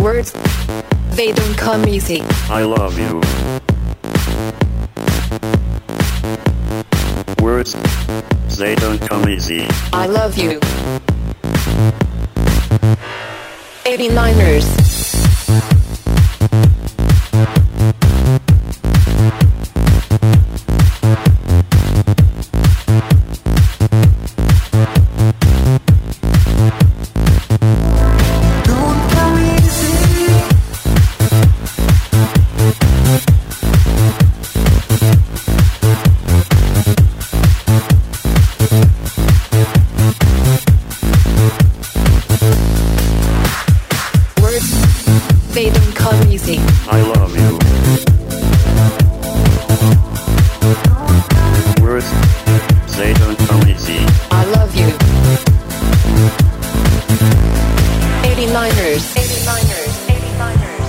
Words, they don't come easy. I love you. Words, they don't come easy. I love you. 89ers. They don't come easy. I love you. Words, they don't come easy. I love you. 89ers. 89ers. 89ers.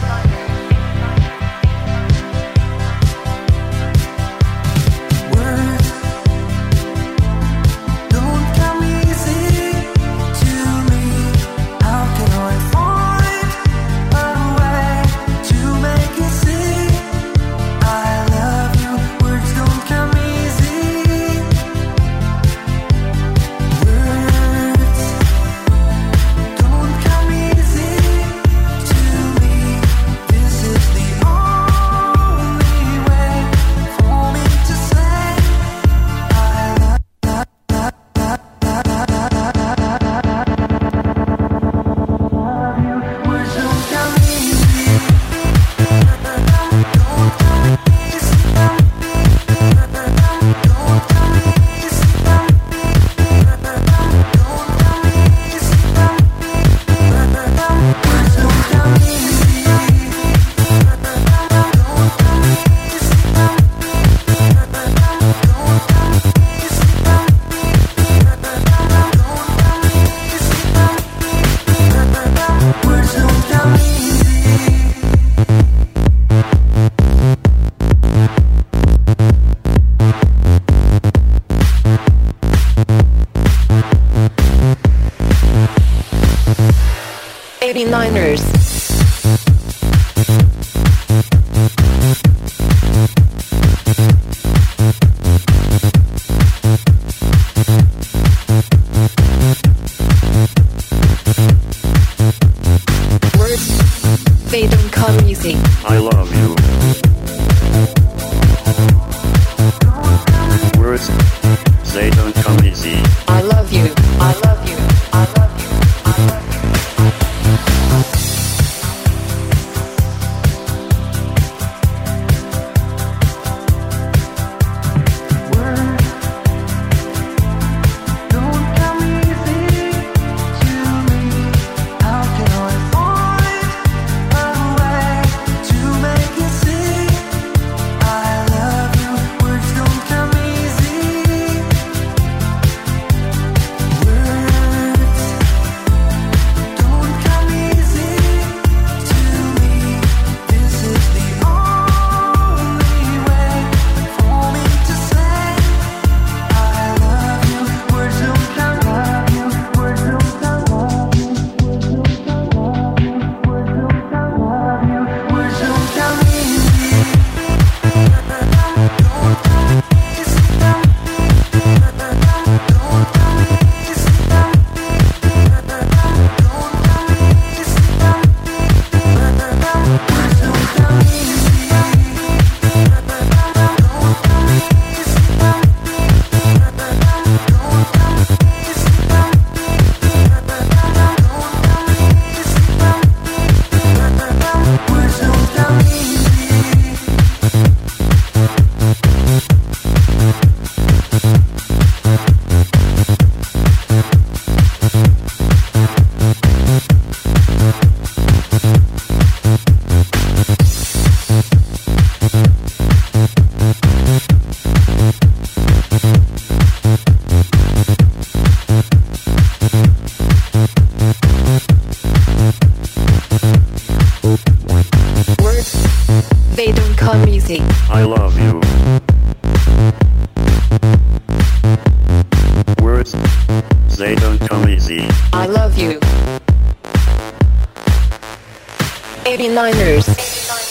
Words, they don't come easy. I love you. Words, they don't come easy. I love you. I love you. I love you. I love you. come easy. I love you. Words, they don't come easy. I love you. 89ers.